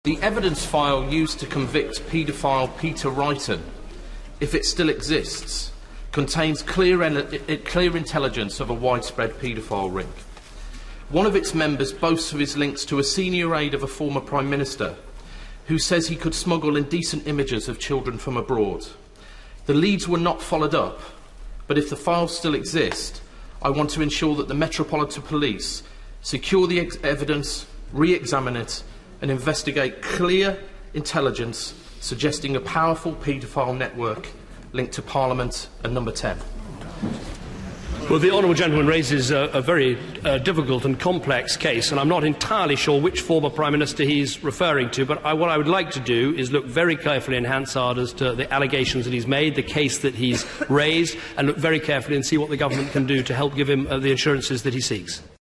The evidence file used to convict paedophile Peter Wrighton, if it still exists, contains clear intelligence of a widespread paedophile ring. One of its members boasts of his links to a senior aide of a former Prime Minister, who says he could smuggle indecent images of children from abroad. The leads were not followed up, but if the files still exist, I want to ensure that the Metropolitan Police secure the evidence, re-examine it, and investigate clear intelligence suggesting a powerful paedophile network linked to Parliament and Number 10. Well, the honourable gentleman raises a very difficult and complex case, and I'm not entirely sure which former Prime Minister he's referring to, but what I would like to do is look very carefully in Hansard as to the allegations that he's made, the case that he's raised, and look very carefully and see what the government can do to help give him the assurances that he seeks.